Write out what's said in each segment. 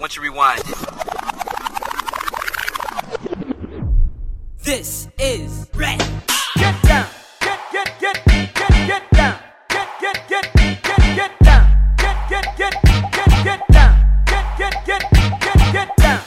want you rewind it. This is Red. Get down. Get down. Get down. Get down. Get down.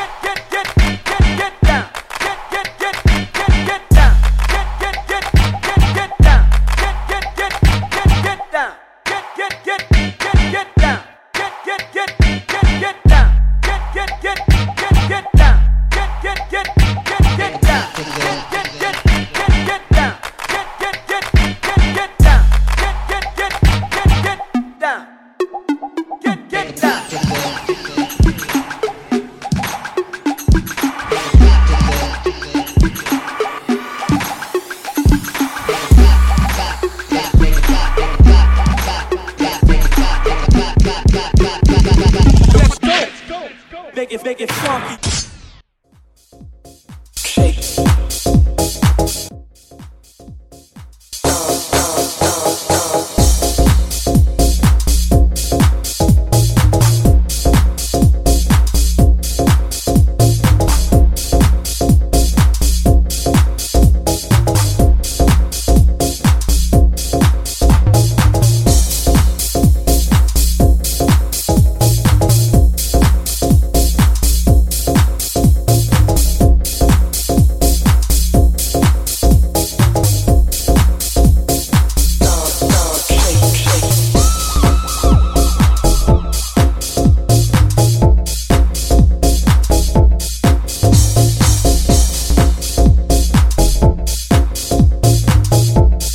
Make it funky. Shake.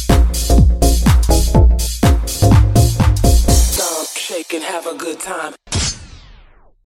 Shake and have a good time.